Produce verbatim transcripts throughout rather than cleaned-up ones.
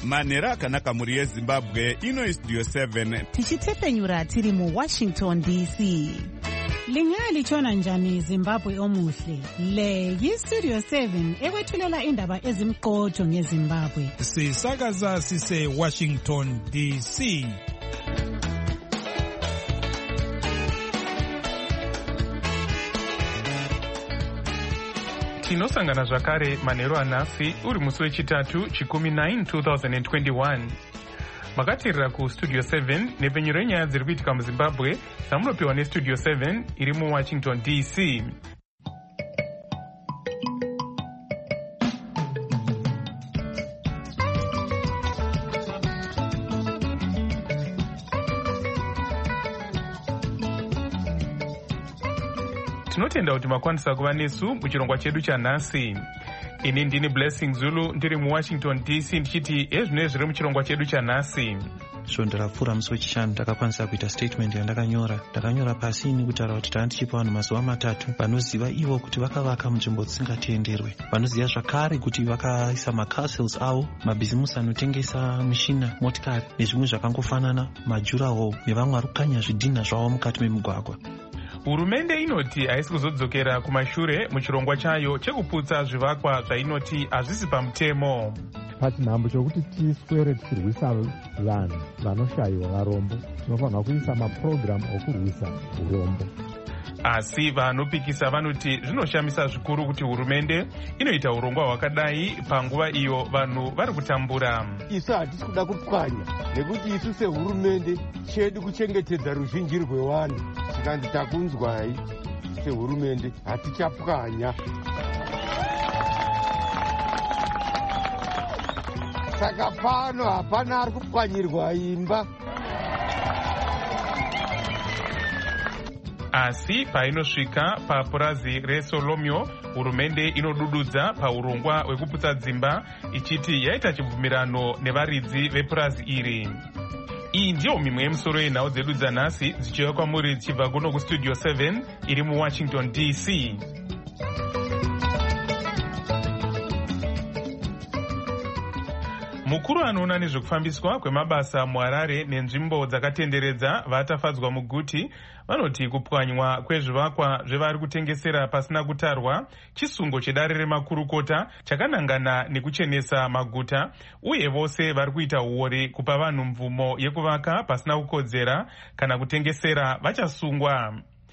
manhero akanaka mhuri yezimbabwe. Ino istudio seven tichitepenyura tiri muwashington D C. Lingalitshona njani Zimbabwe omuhle? Le yistudio seven ekwethulela indaba ezimqotho ngeZimbabwe. Sisakaza sise Washington D C. Tinosangana zvakare manhero anhasi uri musi wechitatu chikumi nine twenty twenty-one. Makateerera kustudio seven nepenyero yenyaya dziri kuitika muZimbabwe samunopiwa nestudio seven iri muWashington D C. Tinotenda kuti makwanisa kuva nesu muchirongwa chedu chanhasi. Ini ndini Blessing Zulu ndiri muWashington D C ndichiti ezvino zviri muchirongwa chedu chanhasi. Svondo rapfuura musi wechishanu takakwanisa kuita statement yandakanyora. Ndakanyora pasi ini kutaura kuti tanga tichipa vanhu mazuva matatu vanoziva ivo kuti vakavaka munzvimbo dzisingatenderwe. Vanoziva zvakare kuti vakaisa macastles avo, mabhizimusi anotengesa mishina, motikari nezvimwe zvakangofanana, majurahall nevamwe vari kukanya zvidhina zvavo mukati memugwagwa. Hurumende inoti haisi kuzodzokera kumashure muchirongwa chayo chekuputsa zvivakwa zvainoti hazvisi pamutemo. Pachinhambo chokuti tiswere tichirwisa vanhu vanoshayiwa varombo, tinofanira kuisa mapurogiramu okurwisa urombo. Asi vanopikisa vanoti zvinoshamisa zvikuru kuti hurumende inoita urongwa hwakadai panguva iyo vanhu vari kutambura. Isu hatisi kuda kupwanya nekuti isu sehurumende chedu kuchengetedza ruzhinji rwevanhu. Tikanzi takunzwai sehurumende hatichapwanya. Saka pano hapana ari kupwanyirwa imba. Asi painosvika papurazi reSolomio, hurumende inodududza paurongwa hwekuputsa dzimba ichiti yaita chibvumirano nevaridzi vepurazi iri. Iyi ndiyo mimwe yemusoro yenhau dzedu dzanhasi dzichiuya kwamuri dzichibva kuno kustudio seven iri muWashington D C. Mukuru anoona nezvekufambiswa kwemabasa muHarare nenzvimbo dzakatenderedza vatafadzwa muguti vanoti kupwanywa kwezvivakwa zvevari kutengesera pasina kutarwa chisungo chedare remakurukota chakanangana nekuchenesa maguta, uye vose vari kuita uori kupa vanhu mvumo yekuvaka pasina kukodzera kana kutengesera vachasungwa.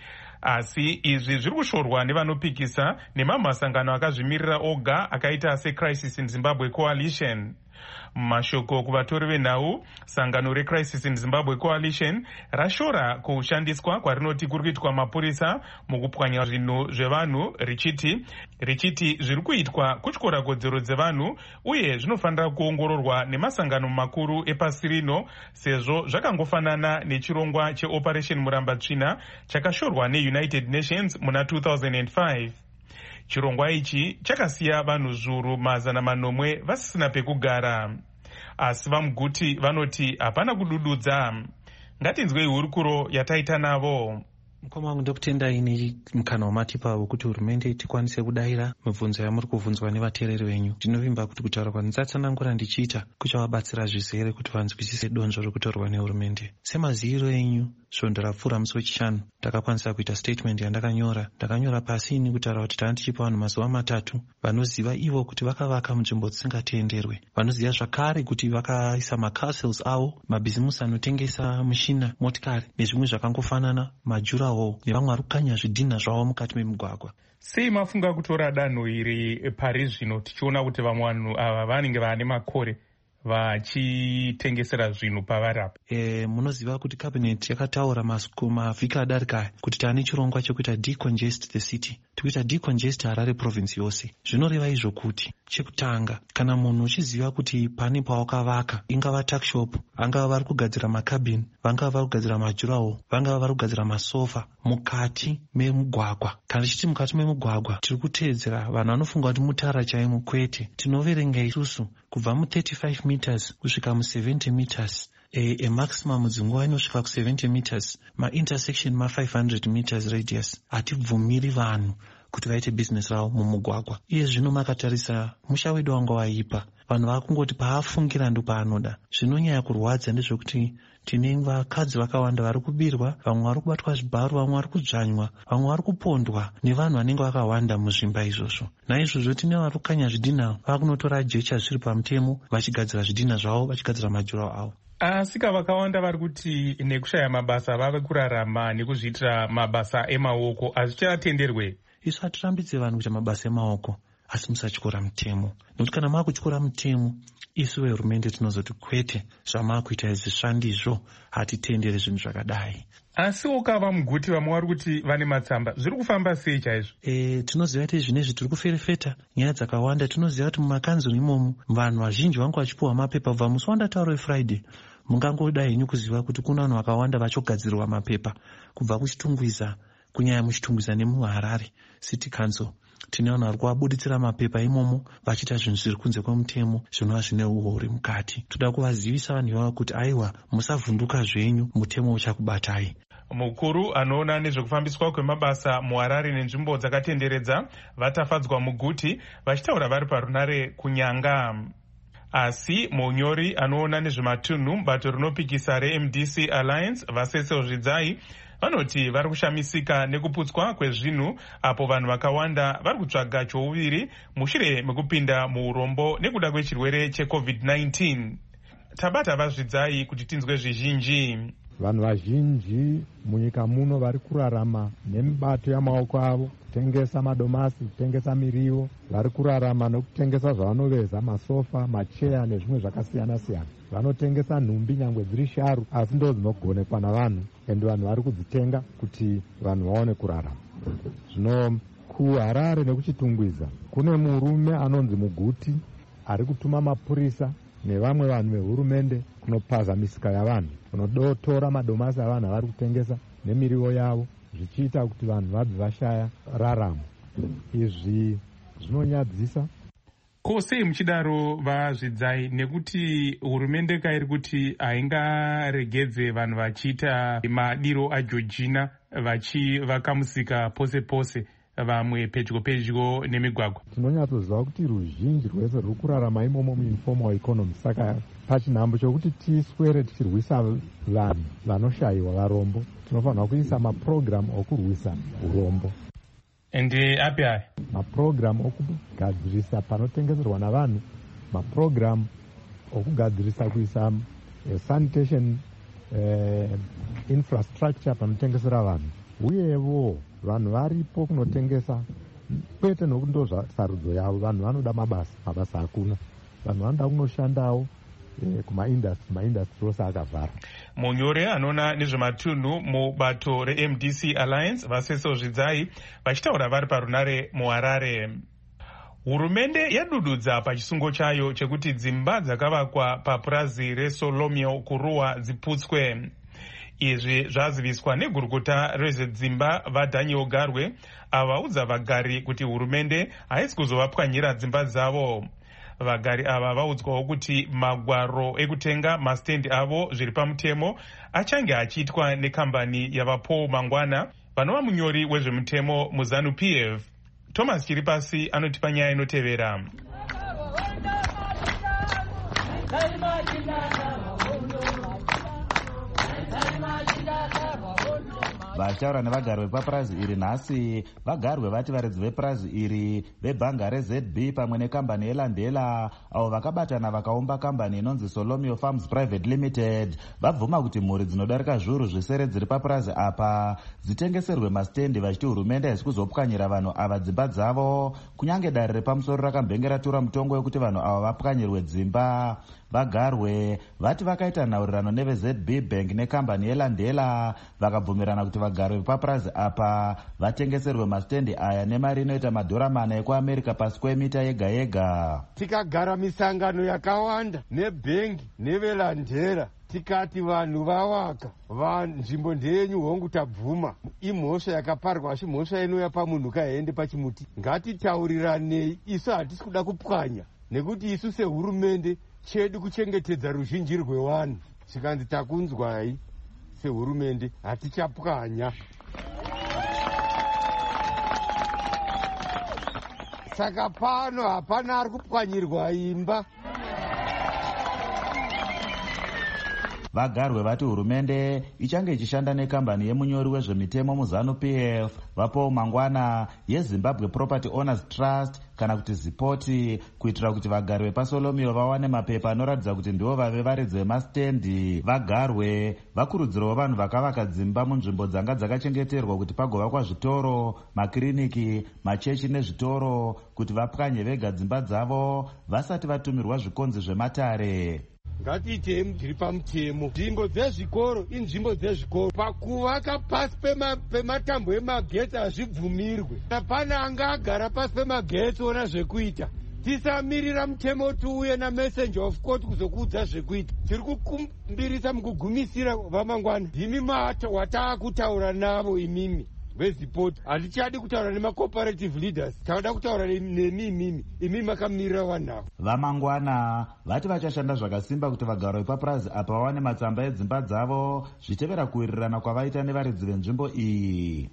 Asi izvi zviri kushorwa nevanopikisa nemamwe masangano akazvimirira oga akaita seCrisis in Zimbabwe Coalition. Mashoko kuvatori venhau, sangano reCrisis in Zimbabwe Coalition rashora kushandiswa kwarinoti kuri kuitwa mapurisa mukupwanya zvinhu zvevanhu richiti richiti zviri kuitwa kutyora kodzero dzevanhu uye zvinofanira kuongororwa nemasangano makuru epasi rino sezvo zvakangofanana nechirongwa cheOperation Murambatsvina chakashorwa neUnited Nations muna two thousand five. Chirongwa ichi chakasiya vanhu zviuru mazana manomwe vasisina pekugara. Asi vamuguti vanoti hapana kudududza. Ngatinzwei hurukuro yataita navo. Mukoma wangu ndokutendai nemukana wamatipa wekuti hurumende tikwanise kudayira mibvunzo yamuri kubvunzwa nevateereri venyu. Ndinovimba kuti kutaura kwandinotsanangura ndichiita kuchavabatsira zvizere kuti vanzwisise donzvo rekutorwa nehurumende. Semaziviro enyu, svondo rapfuura musi wechishanu takakwanisa kuita statement yandakanyora. Ndakanyora pasi ini kutaura kuti tanga tichipa vanhu mazuva matatu vanoziva ivo kuti vakavaka munzvimbo dzisingatenderwe. Vanoziva zvakare kuti vakaisa macastles avo, mabhizimusi anotengesa mishina, motikari nezvimwe zvakangofanana, majurahall nevamwe vari kukanya zvidhina zvavo mukati memugwagwa. Sei mafunga kutora danho iri pari zvino tichiona kuti vamwe vanhu ava vanenge vane makore vachitengesera zvinhu pavarapa? E, munoziva kuti cabinet yakataura mavhiki adarika kuti tane chirongwa chekuita decongest the city. Tikuita decongest Harare province yose. Zvinoreva izvo kuti chekutanga, kana munhu uchiziva kuti pane pawakavaka, ingava tuckshop, angava vari kugadzira makabini, vangava vari kugadzira majurahall, vangava vari kugadzira masofa mukati memugwagwa. Kana tichiti mukati memugwagwa tiri kuteedzera vanhu vanofunga kuti mutara chaimo, kwete. Tinoverenga isusu kubva mu thirty-five meters kusvika mu seventy meters. E, e maximum dzinguva inosvika ku seventy meters, ma intersection ma five hundred meters radius. Hatibvumiri vanhu kuti vaite bhizinesi ravo mumugwagwa. Iye zvino makatarisa musha wedu wanga waipa, vanhu vakungoti paafungira ndo paanoda. Zvinonyanya kurwadza ndezvekuti tine vakadzi vakawanda vari kubirwa, vamwe vari kubatwa zvibharo, vamwe vari kudzvanywa, vamwe vari kupondwa nevanhu vanenge vakawanda muzvimba izvozvo. Naizvozvo tine vari kukanya zvidhina vakunotora jecha zviri pamutemo vachigadzira zvidhina zvavo, vachigadzira majurawo avo. Asika vakawanda vari kuti nekushaya mabasa vave kurarama nekuzviitira mabasa emaoko hazvichatenderwe. Isu hatirambidze vanhu kuita mabasa emaoko, asi musatyora mutemo. Nokuti kana maakutyora mutemo, isu vehurumende tinozoti kwete, zvamaakuita izvi zvandizvo, hatitendere zvinhu zvakadai. Asi ukava muguti vamwe vari kuti vane matsamba, zviri kufamba sei chaizvo? E, tinoziva kuti zvinezvi tiri kuferefeta nyaya dzakawanda. Tinoziva kuti mumakanzuru imomo vanhu vazhinji vangu vachipuhwa mapepa kubva musi wandataura weFriday. Mungangoda henyu kuziva kuti kuna vanhu vakawanda vachogadzirwa mapepa kubva kuchitungwiza, kunyanya muchitungwiza nemuHarare City Council. Tine vanhu vari kuvabuditsira mapepa imomo vachiita zvinhu zviri kunze kwemutemo zvinova zvine uhori mukati. Toda kuvazivisa vanhu ivavo kuti aiwa, musavhunduka zvenyu, mutemo uchakubatai. Mukuru anoona nezvekufambiswa kwemabasa muHarare nenzvimbo dzakatenderedza vatafadzwa muguti vachitaura vari parunare kunyanga. Asi munyori anoona nezvematunhu bato rinopikisa reM D C Alliance Vasese Zvidzai vanoti vari kushamisika nekuputswa kwezvinhu apo vanhu vakawanda vari kutsvaga chouviri mushure mekupinda muurombo nekuda kwechirwere checovid nineteen. Tabata vaZvidzai kuti tinzwe zvizhinji. Vanhu vazhinji munyika muno vari kurarama nemibato yamaoko avo, kutengesa madomasi, kutengesa miriwo, vari kurarama nokutengesa zvavanoveza, masofa, macheya nezvimwe zvakasiyana siyana. Vanotengesa nhumbi nyangwe dziri sharu, asi ndo dzinogonekwa navanhu, ende vanhu vari kudzitenga kuti vanhu vaone kurarama. Zvino kuHarare nekuchitungwiza kune murume anonzi Muguti ari kutuma mapurisa nevamwe vanhu vehurumende kunopaza misika yavanhu, kunodotora madomasi avanhu avari kutengesa nemiriwo yavo, zvichiita kuti vanhu vabve vashaya raramo. Izvi zvinonyadzisa. Ko sei muchidaro vaZvidzai, nekuti hurumende kairi kuti haingaregedze vanhu vachiita madiro aJoργina vachivaka musika pose pose, vamwe pedyo pedyo nemigwagwa? Tinonyatsoziva kuti ruzhinji rwese ruri kurarama imomo muinformal economy. Saka pachinhambo chokuti tiswere tichirwisa vanhu vanoshayiwa varombo, tinofanira kuisa mapurogiramu okurwisa urombo. Ende api aya? Mapurogiramu okugadzirisa panotengeserwa navanhu, mapurogiramu okugadzirisa kuisa uh, sanitation uh, infrastructure panotengesera vanhu, uyevo vanhu varipo kunotengesa kwete nokuti ndo sarudzo yavo. Vanhu vanoda mabasa, mabasa hakuna. Vanhu vanoda kunoshandawo eh, kumaindastri, maindastri ose akavhara. Munyore anoona nezvematunhu mubato reM D C Alliance Vasese Zvidzai vachitaura vari parunare muHarare. Hurumende yadududza pachisungo chayo chekuti dzimba dzakavakwa papurazi reSolomeo kuruwa dziputswe. Izvi zvaziviswa negurukota rezvedzimba vaDaniel Garwe avaudza vagari kuti hurumende haisi kuzovapwanyira dzimba dzavo. Vagari ava vaudzwawo kuti magwaro ekutenga mastendi avo zviri pamutemo achange achiitwa nekambani yavaPaul Mangwana vanova munyori wezvemutemo muZanu P F. Thomas Chiripasi anotipa nyaya inotevera. Vachitaura nevagari vepapurazi iri nhasi, vagari vevati varedzi vepurazi iri vebhanga reZ B pamwe nekambani yeLandela avo vakabatana vakaumba kambani inonzi Solomeo Farms Private Limited vabvuma kuti mhuri dzinodarika zviuru zvisere dziri papurazi apa dzitengeserwe mastendi, vachiti hurumende haisi kuzopwanyira vanhu ava dzimba dzavo, kunyange dare repamusoro rakambenge ratura mutongo wekuti vanhu ava vapwanyirwe dzimba. Vagarwe vati vakaita nhaurirano neveZ B Bank nekambani yeLandela vakabvumirana kuti vagari vepapurazi apa vatengeserwe mastendi aya nemari inoita madhora mana ekuAmerica pasi kwemita yega yega. Tikagara misangano yakawanda nebhengi neveLandela tikati vanhu vawaka vanzvimbo ndeyenyu hongu tabvuma, imhosva yakaparwa asi mhosva inouya pamunhu kaende pachimuti. Ngatitauriranei, isu hatisi kuda kupwanya nekuti isu sehurumende chedu kuchengetedza ruzhinji rwevanhu. Tikanzi takunzwai sehurumende hatichapwanya. saka pano hapana ari kupwanyirwa imba. Vagarwe vati hurumende ichange ichishanda nekambani yemunyori wezvemitemo muzanu P F vapawo mangwana yeZimbabwe Property Owners Trust kana kuti zipoti kuitira kuti vagarwe paSolomio vawane mapepa anoratidza kuti ndivo vave varedzi vemastendi. Vagarwe vakurudzirawo vanhu vakavaka dzimba munzvimbo dzanga dzakachengeterwa kuti pagovakwa zvitoro, makiriniki, machechi nezvitoro kuti vapwanye vega dzimba dzavo vasati vatumirwa zvikonzi zvematare. Ngatiite zviri pamutemo. Nzvimbo dzezvikoro inzvimbo dzezvikoro. Pakuvaka pasi pematambo emagetsi hazvibvumirwe. Hapana anga agara pasi pemagetsi ona zvekuita. Tisamirira mutemo tiuye naMessenger of Court kuzokuudza zvekuita. Tiri kukumbirisa mukugumisira vamangwana. Ndimi wataakutaura navo imimi vezipoti. Hatichadi kutaura nemacooperative leaders. Tinoda kutaura nemi imimi. Imimi makamirira vanhu avo. Vamangwana vati vachashanda zvakasimba kuti vagaro vepapurazi apa vawane matsamba edzimba dzavo zvichitevera kuwirirana kwavaita nevaredzi venzvimbo iyi.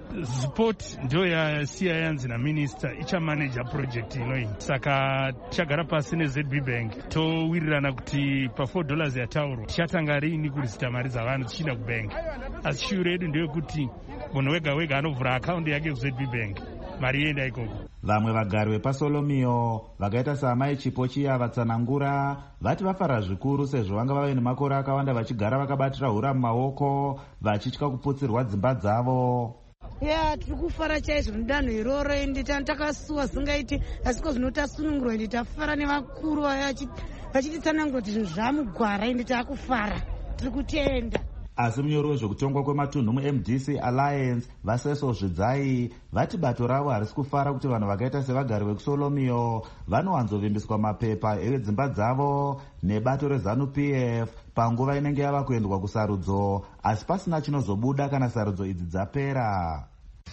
Zipoti ndio yasiya yanzi naminista ichamaneja project inoyi. Saka tichagara pasi neZ B Bank towirirana kuti pa four dollars yatauro tichatanga rini kurisita mari dzavanhu tichienda kubank. Asi shure yedu ndeyekuti munhu wega wega anovhura akaundi yake kuZ B Bank mari yenda ikoko. Vamwe vagari vepaSolomio vakaita saamai Chipo Chiya vatsanangura vati vafara zvikuru sezvo vanga vave nemakore akawanda vachigara vakabatira hura mumaoko vachitya kuputsirwa dzimba dzavo. Ya tiri kufara chaizvo mudanho iroro ende takasuwa zingaiti asi ko zvinotasunungurwa ende tafara nevakuru vachititsanangura kuti zvinhu zvamugwara ende taakufara tiri kutenda. Asi munyori wezvekutongwa kwematunhu muM D C Alliance Vaseso Zvidzai vati bato ravo harisi kufara kuti vanhu vakaita sevagari vekuSolomio vanowanzovimbiswa mapepa edzimba dzavo nebato reZanu P F panguva inenge yava kuendwa kusarudzo asi pasina chinozobuda kana sarudzo idzi dzapera.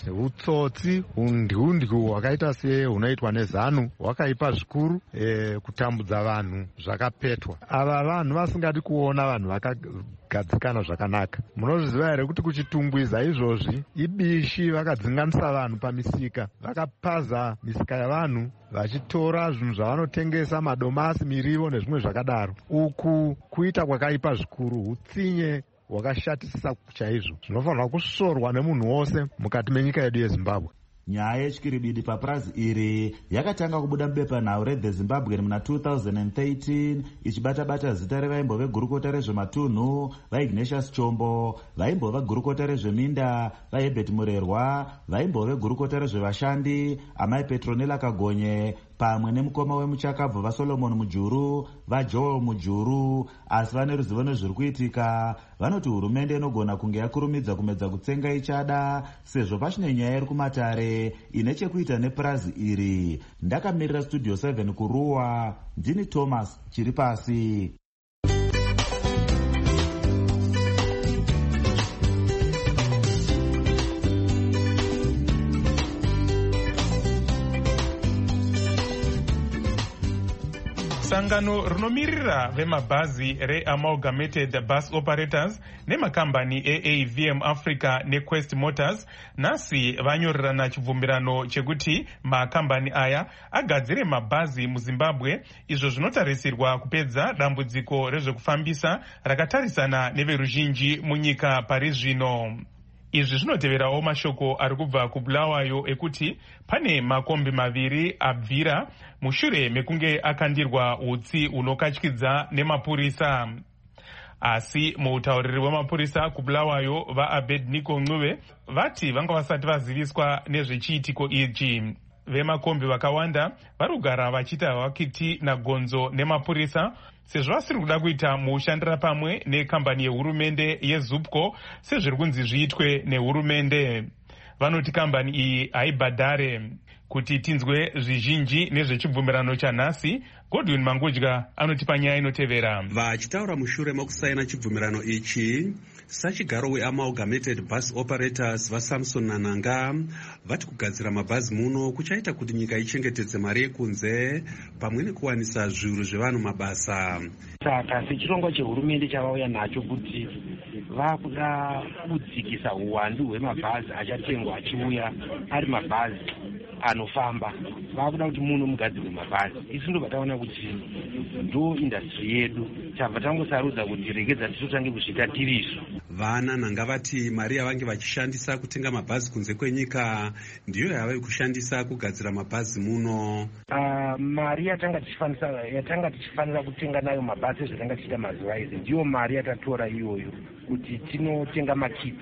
Utsotsi undhiundyu hwakaita se hunoitwa neZanu hwakaipa zvikuru e, kutambudza vanhu zvakapetwa. Ava vanhu vasingadi kuona vanhu vakagadzikana zvakanaka. Munozviziva here kuti kuchitumbwiza izvozvi ibishi vakadzinganisa vanhu pamisika, vakapaza misika yavanhu vachitora zvinhu zvavanotengesa, madomasi, mirivo nezvimwe zvakadaro. Uku kuita kwakaipa zvikuru, hutsinye wakashatisa chaizvo zvinofanirwa kusorwa nemunhu wose mukati menyika yedu yeZimbabwe. Nyaya yechikiribidi papurazi iri yakatanga kubuda mubepanhau reThe Zimbabwean muna two thousand thirteen ichibata-bata zita revaimbove gurukota rezvematunhu vaIgnatius Chombo, vaimbove gurukota rezveminda vaHerbert Murerwa, vaimbove gurukota rezvevashandi amai Petronella Kagonye pamwe nemukoma wemuchakabvu vaSolomon Mujuru vaJoel Mujuru. Asi vane ruzivo nezviri kuitika vanoti hurumende inogona kunge yakurumidza kumedza kutsenga ichada sezvo pachine nyaya iri kumatare ine chekuita nepurazi iri. Ndakamirira Studio seven kuruwa, ndini Thomas chiri pasi. Sangano rinomirira vemabhazi reAmalgamated Bus Operators nemakambani A A V M Africa neQuest Motors nhasi vanyorerana chibvumirano chekuti makambani aya agadzire mabhazi muZimbabwe, izvo zvinotarisirwa kupedza dambudziko rezvekufambisa rakatarisana neveruzhinji munyika pari zvino. Izvi zvinoteverawo mashoko ari kubva kuBulawayo ekuti pane makombi maviri abvira mushure mekunge akandirwa utsi unokatyidza nemapurisa. Asi muutauriri wemapurisa kuBulawayo vaAbednego Ncube vati vanga vasati vaziviswa nezvechiitiko ichi. Vemakombi vakawanda vari kugara vachiita hwakiti nagonzo nemapurisa sezvo vasiri kuda kuita mushandira pamwe nekambani yehurumende yeZupco sezviri kunzi zviitwe nehurumende. Vanoti kambani iyi haibhadhare. Kuti tinzwe zvizhinji nezvechibvumirano chanhasi, Godwin Mangudya anotipa nyaya inotevera. Vachitaura mushure mokusaina chibvumirano ichi, sachigaro weAmalgamated Bus Operators vaSamson Nananga vati kugadzira mabhazi muno kuchaita kuti nyika ichengetedze mari yekunze pamwe nekuwanisa zviuru zvevanhu mabasa. Saka sechirongwa chehurumende chavauya nacho kuti vakuda kudzikisa uwandu hwemabhazi achatengwa achiuya ari mabhazi anofamba. Vakuda kuti muno mugadzirwe mabhazi. Isi ndobva taona kuti ndo industry yedu. Tabva tangosarudza kuti regedza titotange kuzviita tiriso. Vana nanga vati mari yavange vachishandisa kutenga mabhazi kunze kwenyika ndiyo yava kushandisa kugadzira mabhazi muno. Uh, mari yatanga tichifanira yatanga tichifanira kutenga nayo mabhazi ezvatanga tichiita mazuva izi ndiyo mari yatatora iyoyo kuti tinotenga makiti.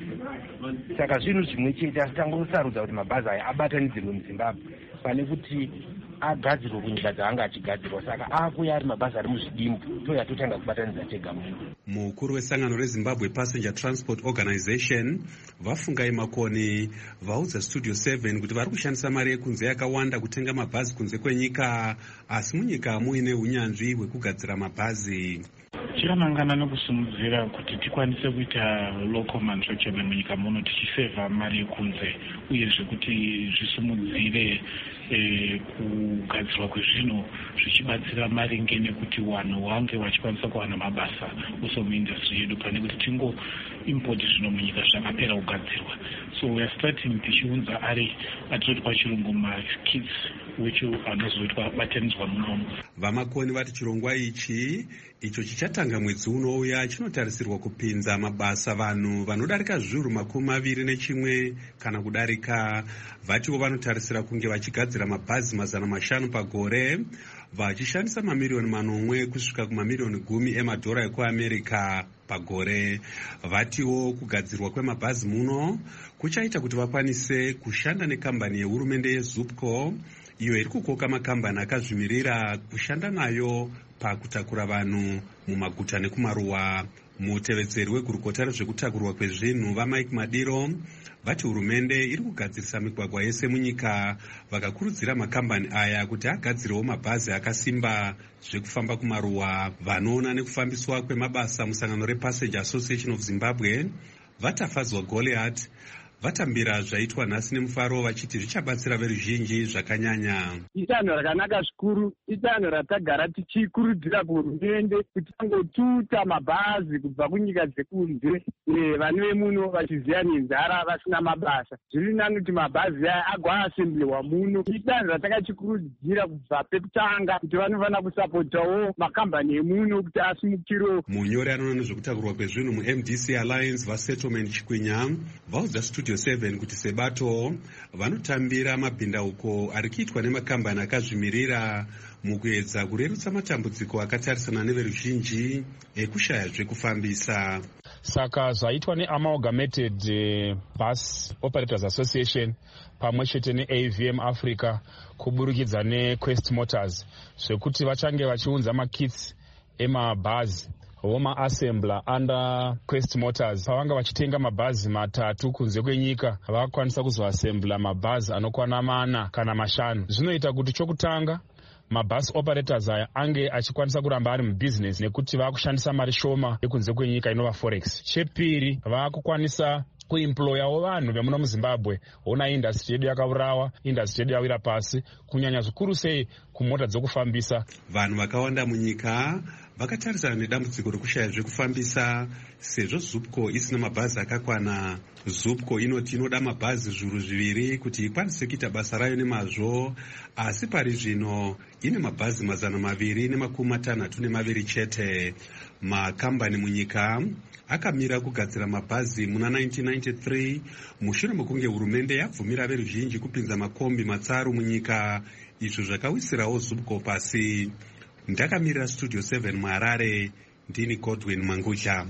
Saka zvinhu zvimwe chete asi tangosarudza kuti mabhazi aya abatanidzirwe muZimbabwe pane kuti agadzirwe kunyika dzaanga achigadzirwa. Saka akuya ari mabhazi ari muzvidimbu toyatotanga kubatanidza tega muno. Mukuru wesangano reZimbabwe Passenger Transport Organization Vafungai Makoni vaudza Studio seven kuti vari kushandisa mari yekunze yakawanda kutenga mabhazi kunze kwenyika, asi munyika muine unyanzvi hwekugadzira mabhazi. Tiramangana nokusimudzira kuti tikwanise kuita local manufacturing munyika muno tichisevha mari yekunze uyezve kuti zvisumudzire eh, kugadzirwa kwezvinhu zvichibatsira maringe nekuti vanhu vange vachikwanisa kuwana mabasa uso muindustry yedu pane kuti tingo import zvinhu munyika zvakapera kugadzirwa. So we are starting tichiunza ari atinoti pachirungu makits whicho anozoitwa batanidzwa munomu. Vamakoni vati chirongwa ichi icho chichatanga mwedzi unouya chinotarisirwa kupinza mabasa vanhu vanodarika zviuru makumi maviri nechimwe kana kudarika. Vatiwo vanotarisira kunge vachigadzira mabhazi mazana mashanu pagore vachishandisa mamirioni manomwe kusvika kumamirioni gumi emadhora ekuamerica pagore. Vatiwo kugadzirwa kwemabhazi muno kuchaita kuti vakwanise kushanda nekambani yehurumende yeZupco iyo iri kukoka makambani akazvimirira kushanda nayo pakutakura vanhu mumaguta nekumaruwa. Mutevedzeri wegurukota rezvekutakurwa kwezvinhu vaMike Madiro vati hurumende iri kugadzirisa migwagwa yese munyika, vakakurudzira makambani aya kuti agadzirewo mabhazi akasimba zvekufamba kumaruwa. Vanoona nekufambiswa kwemabasa musangano rePassenger Association of Zimbabwe vatafadzwa Goliath vatambira zvaitwa nhasi nemufaro vachiti zvichabatsira veruzhinji zvakanyanya. Itanho rakanaka zvikuru, itanho ratagara tichikurudzira kuhurumende kuti tangotuta mabhazi kubva kunyika dzekunze vanhu vemuno vachiziya nenzara vasina mabasa. Zviri nani kuti mabhazi aya agoasemblewa muno. Itanho ratakachikurudzira kubva pekutanga kuti vanofanira kusapotawo makambani emuno kuti asimukirewo. Munyori anoona nezvekutakurwa kwezvinhu muM D C Alliance vaSettlement Chikwinya vaudza Studio seven kuti sebato vanotambira mabhindauko ari kuitwa nemakambani akazvimirira mukuedza kurerutsa matambudziko akatarisana neveruzhinji ekushaya zvekufambisa. Saka zvaitwa neAmalgamated uh, Bus Operators Association pamwe chete neA V M Africa kuburikidza neQuest Motors zvekuti vachange vachiunza makits emabhazi Homa Assembler under Quest Motors pavanga vachitenga mabhazi matatu kunze kwenyika vakwanisa kuzoassembla mabhazi anokwana mana kana mashanu. Zvinoita kuti chokutanga mabus operators aya ange achikwanisa kuramba ari mubusiness nekuti vakushandisa mari shoma yekunze kwenyika inova forex. Chepiri vakukwanisa kuemployawo vanhu vemuno muZimbabwe. Ona industry yedu yakaurawa, industry yedu yawira pasi, kunyanya zvikuru sei kumota dzokufambisa. Vanhu vakawanda munyika vakatarisana nedambudziko rekushaya zvekufambisa sezvo Zupco isina mabhazi akakwana. Zupco inoti inoda mabhazi zviuru zviviri kuti ikwanise kuita basa rayo nemazvo, asi pari zvino ine mabhazi mazana maviri nemakumi matanhatu nemaviri chete. Makambani munyika akamira kugadzira mabhazi muna nineteen ninety-three mushure mekunge hurumende yabvumira veruzhinji kupinza makombi matsaru munyika, izvo zvakawisirawo Zupco pasi. Ndakamirira Studio seven muHarare, ndini Godwin Mangucha.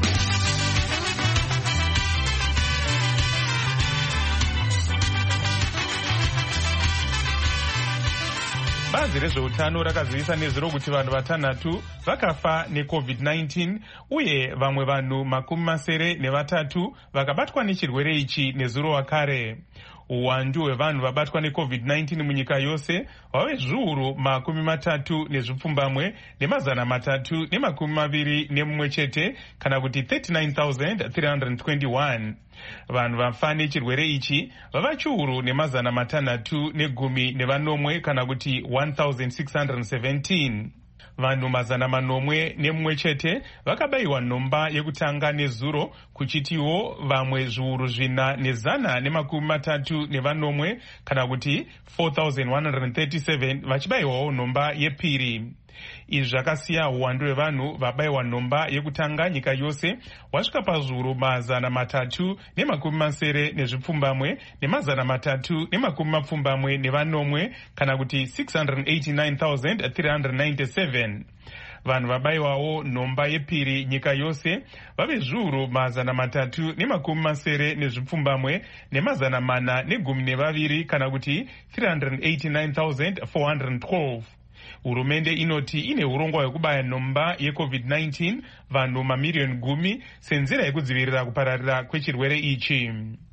Bazi rezveutano rakazivisa nezuro kuti vanhu vatanhatu vakafa neCovid nineteen uye vamwe vanhu makumi masere nevatatu vakabatwa nechirwere ichi nezuro wakare. Uwandu hwevanhu vabatwa neCovid nineteen munyika yose hwave zviuru makumi matatu nezvipfumbamwe nemazana matatu nemakumi maviri nemumwe chete, kana kuti thirty-nine thousand three hundred twenty-one. Vanhu vafa nechirwere ichi vava chiuru nemazana matanhatu negumi nevanomwe, kana kuti one thousand six hundred seventeen. vanhu mazana manomwe nemumwe chete vakabayiwa nhomba yekutanga nezuro, kuchitiwo vamwe zviuru zvina nezana nemakumi matatu nevanomwe kana kuti four thousand one hundred thirty-seven vachibayiwawo nhomba yepiri. Izvi zvakasiya uwandu hwevanhu vabayiwa nhomba yekutanga nyika yose wasvika pazviuru mazana matatu nemakumi masere nezvipfumbamwe nemazana matatu nemakumi mapfumbamwe nevanomwe kana kuti six hundred eighty-nine thousand three hundred ninety-seven. Vanhu vabayiwawo nhomba yepiri nyika yose vave zviuru mazana matatu nemakumi masere nezvipfumbamwe nemazana mana negumi nevaviri kana kuti three hundred eighty-nine thousand four hundred twelve. Hurumende inoti ine urongwa hwekubaya nhomba yecovid nineteen vanhu mamiriyoni gumi senzira yekudzivirira kupararira kwechirwere ichi.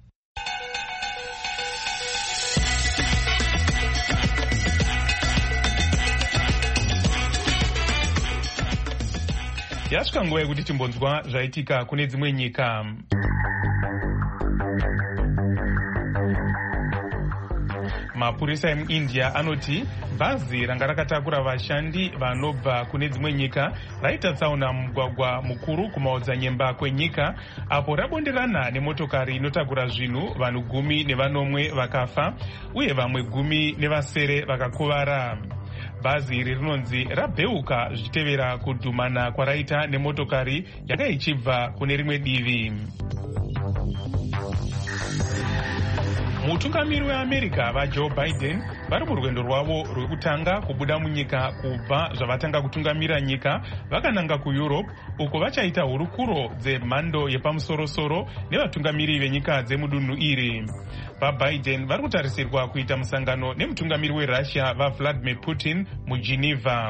Yasvika nguva yekuti timbonzwa zvaitika kune dzimwe nyika. Mapurisa emuIndia anoti bhazi ranga rakatakura vashandi vanobva kune dzimwe nyika raita tsaona mugwagwa mukuru kumaodzanyemba kwenyika apo rabonderana nemotokari inotakura zvinhu, vanhu gumi nevanomwe vakafa uye vamwe gumi nevasere vakakuvara. Bhazi iri rinonzi rabheuka zvichitevera kudhumana kwaraita nemotokari yanga ichibva kune rimwe divi. Mutungamiri weAmerica vaJoe Biden vari murwendo rwavo rwekutanga kubuda munyika kubva zvavatanga kutungamira nyika vakananga kuEurope uko vachaita hurukuro dzemhando yepamusoro-soro nevatungamiri venyika dzemudunhu iri. VaBiden vari kutarisirwa kuita musangano nemutungamiri weRussia vaVladimir Putin muGeneva.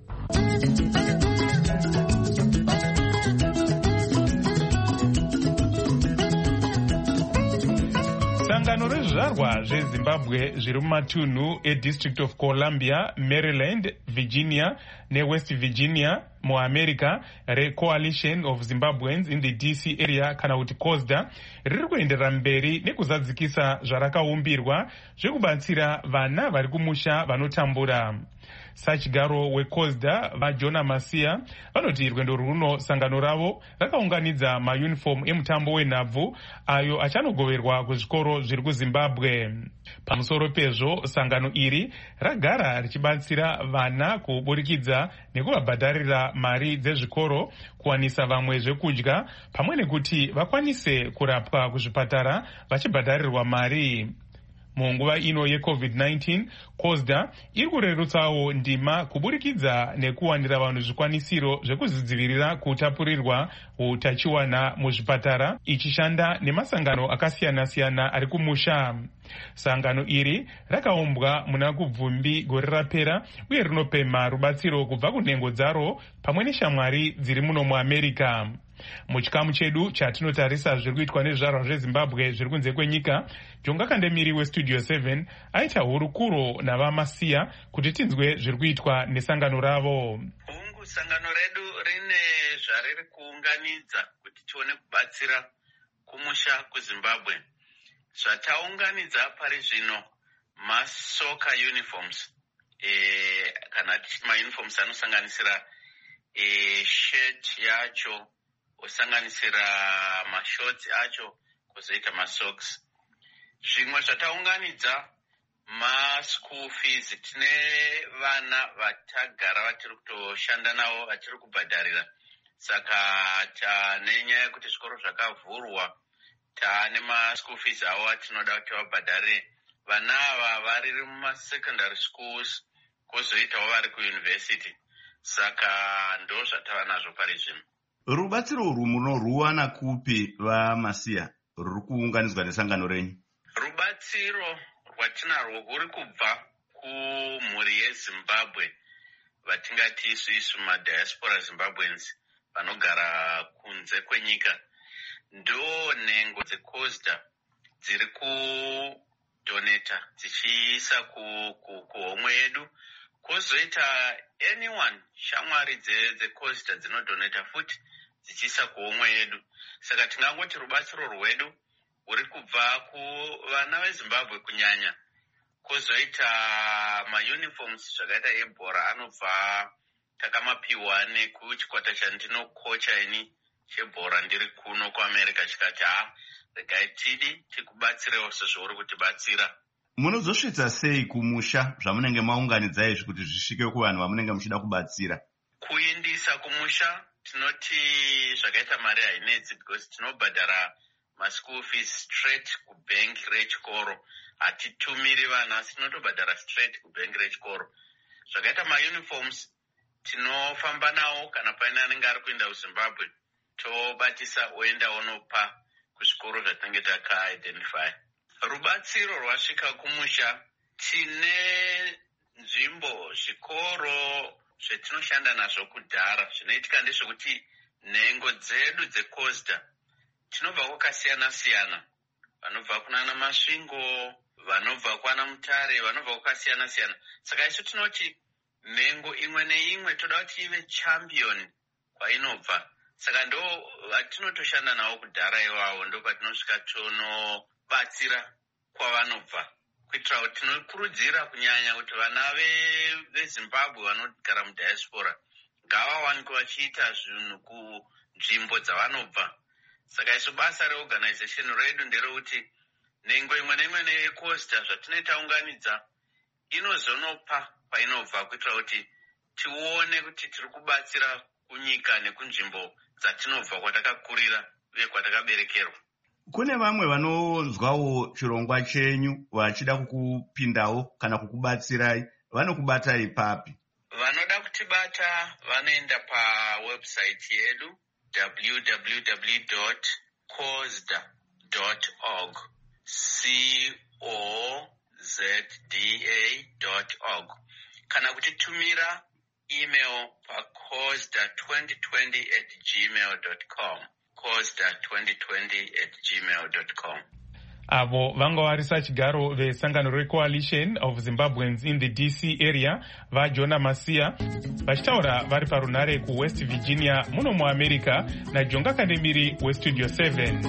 Sangano rezvizvarwa zveZimbabwe zviri mumatunhu eDistrict of Columbia, Maryland, Virginia neWest Virginia muAmerica reCoalition of Zimbabweans in the D C area kana kuti COSDA riri kuenderera mberi nekuzadzikisa zvarakaumbirwa zvekubatsira vana vari kumusha vanotambura. Sachigaro weCOSDA vaJona Masia vanoti rwendo runo sangano ravo rakaunganidza mayunifomu emutambo wenhabvu ayo achanogoverwa kuzvikoro zviri kuZimbabwe. Pamusoro pezvo sangano iri ragara richibatsira vana kuburikidza nekuvabhadharira mari dzezvikoro, kuwanisa vamwe zvekudya pamwe nekuti vakwanise kurapwa kuzvipatara vachibhadharirwa mari. Munguva ino yecovid nineteen, COSDA iri kurerutsawo ndima kuburikidza nekuwanira vanhu zvikwanisiro zvekuzvidzivirira kutapurirwa utachiwana muzvipatara, ichishanda nemasangano akasiyana-siyana ari kumusha. Sangano iri rakaumbwa muna kubvumbi gore rapera uye rinopemha rubatsiro kubva kunhengo dzaro pamwe neshamwari dziri muno muAmerica. Muchikamu chedu chatinotarisa zviri kuitwa nezvizvarwa zveZimbabwe zviri kunze kwenyika, Jonga Kandemiri weStudio seven aita hurukuro navaMasiya kuti tinzwe zviri kuitwa nesangano ravo. Hungu sangano redu rine zvariri kuunganidza kuti tione kubatsira kumusha kuZimbabwe. Zvataunganidza pari zvino masoka uniforms, e, kana mauniforms anosanganisira e, shirt yacho, osanganisira mashorts acho, kozoita masocks. Zvimwe zvataunganidza maschool fees. Tine vana vatagara vatiri kutoshanda navo vatiri kubhadharira. Saka nenyaya yekuti zvikoro zvakavhurwa, taane maschool fees avo atinoda kuti vabhadharire. Vana ava vari mumasecondary schools, kozoitawo vari kuuniversity. Saka ndo zvatava nazvo pari zvino. Rubatsiro urwu munoruwana kupi vaMasiya ruri kuunganidzwa nesangano renyu? Rubatsiro rwatinarwo rwuri kubva kumhuri yeZimbabwe, vatingati isu isu madiaspora Zimbabweans vanogara kunze kwenyika. Ndo nhengo dzeCOSDA dziri kudoneta dzichiisa kuhomwe yedu, kozoita anyone shamwari dzeCOSDA dzinodoneta futi dzichiisa kuhomwe yedu. Saka tingangoti rubatsiro rwedu uri kubva kuvana veZimbabwe kunyanya, kozoita mauniforms zvakaita ebhora anobva takamapiwa nekuchikwata chandinokocha ini chebhora ndiri kuno kuamerica chikati ha regai tidi tikubatsirewo sezvo uri kutibatsira. Munozosvitsa sei kumusha zvamunenge maunganidza izvi kuti zvisvike kuvanhu vamunenge muchida kubatsira? Kuindisa kumusha tinoti zvakaita mari hainetsi because tinobhadhara maschool fees straight kubank rechikoro. Hatitumiri vana asi tinotobhadhara straight kubank rechikoro. Zvakaita mauniforms tinofamba nawo kana paine anenge ari kuenda kuZimbabwe tobatisa oenda onopa kuzvikoro zvatinenge taka-identify. Rubatsiro rwasvika kumusha, tine nzvimbo, zvikoro zvetinoshanda nazvo kudhara. Zvinoitika ndezvekuti nhengo dzedu dzeCosta tinobva kwakasiyana-siyana. Vanobva kunana Masvingo, vanobva kwana Mutare, vanobva kwakasiyana-siyana. Saka isu tinoti nhengo imwe neimwe toda kuti ive champion kwainobva. Saka ndo vatinotoshanda navo kudhara iwawo, ndo patinosvika tonobatsira kwavanobva. Kuitira kuti tinokurudzira kunyanya kuti vana veZimbabwe vanogara mudiaspora ngavawanikwe vachiita zvinhu kunzvimbo dzavanobva. Saka isu basa reorganization redu nderekuti nhengo imwe neimwe neCosta zvatinoitaunganidza inozonopa painobva, kuitira kuti tione kuti tiri kubatsira kunyika nekunzvimbo dzatinobva kwatakakurira uye kwatakaberekerwa. Kune vamwe vanonzwawo chirongwa chenyu vachida kukupindawo kana kukubatsirai, vanokubatai papi? Vanoda kutibata vanoenda pawebsite yedu w w w dot cosda dot org c o z d a dot org kana kutitumira email pa cosda twenty twenty at gmail dot com cosda twenty twenty at gmail dot com. Avo vanga vari sachigaro vesangano recoalition of Zimbabweans in the D C area vaJona Masia vachitaura vari parunare kuWest Virginia muno muAmerica naJonga Kandemiri weStudio seven.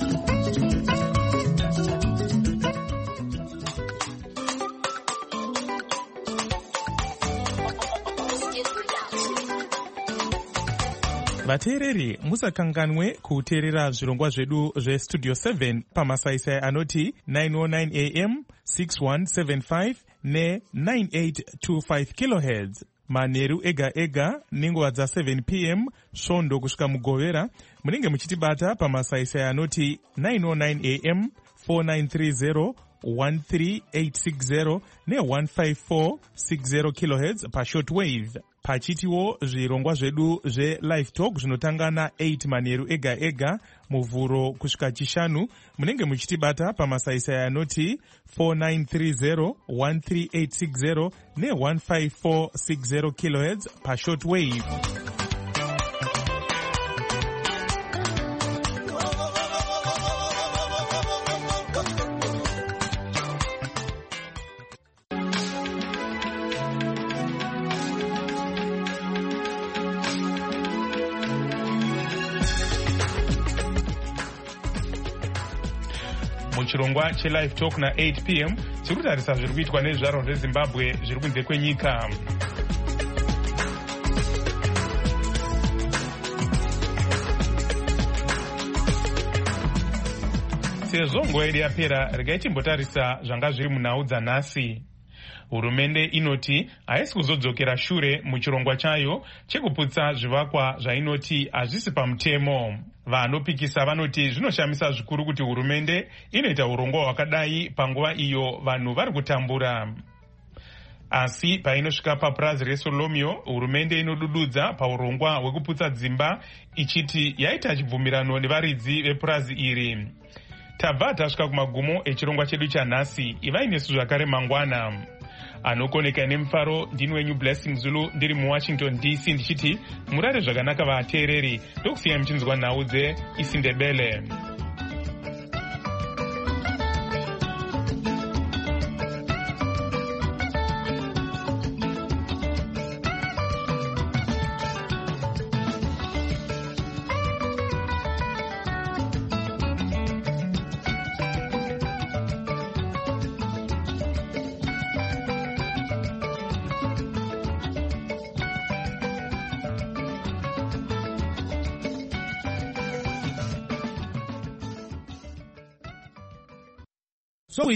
Vateereri musakanganwe kuteerera zvirongwa zvedu zveStudio seven pamasaisai anoti nine oh nine a m, six one seven five ne nine eight two five kilohertz manheru ega ega nenguva dza seven p m svondo kusvika mugovera. Munenge muchitibata pamasaisai anoti nine oh nine a m, four nine three zero one three eight six zero ne one five four six zero kilohertz pashortwave. Pachitiwo zvirongwa zvedu zveLive Talk zvinotanga na eight manheru ega ega muvhuro kusvika chishanu. Munenge muchitibata pamasaisai anoti four nine three zero one three eight six zero ne one five four six zero kilohertz pashortwave. Muchirongwa cheLive Talk na eight p m tiri kutarisa zviri kuitwa nezvizvarwa zveZimbabwe zviri kunze kwenyika. Sezvo nguva yedu yapera, regai timbotarisa zvanga zviri munhau dzanhasi. Hurumende inoti haisi kuzodzokera shure muchirongwa chayo chekuputsa zvivakwa zvainoti hazvisi pamutemo. Vanopikisa vanoti zvinoshamisa zvikuru kuti hurumende inoita urongwa hwakadai panguva iyo vanhu vari kutambura. Asi painosvika papurazi reSolomio, hurumende inodududza paurongwa hwekuputsa dzimba ichiti yaita chibvumirano nevaridzi vepurazi iri. Tabva tasvika kumagumo echirongwa chedu chanhasi. Ivai nesu zvakare mangwana. Anokoneka nemufaro ndini wenyu Blessing Zulu ndiri muWashington D C ndichiti murare zvakanaka vateereri, ndokusiyai muchinzwa nhau dzeIsindebele.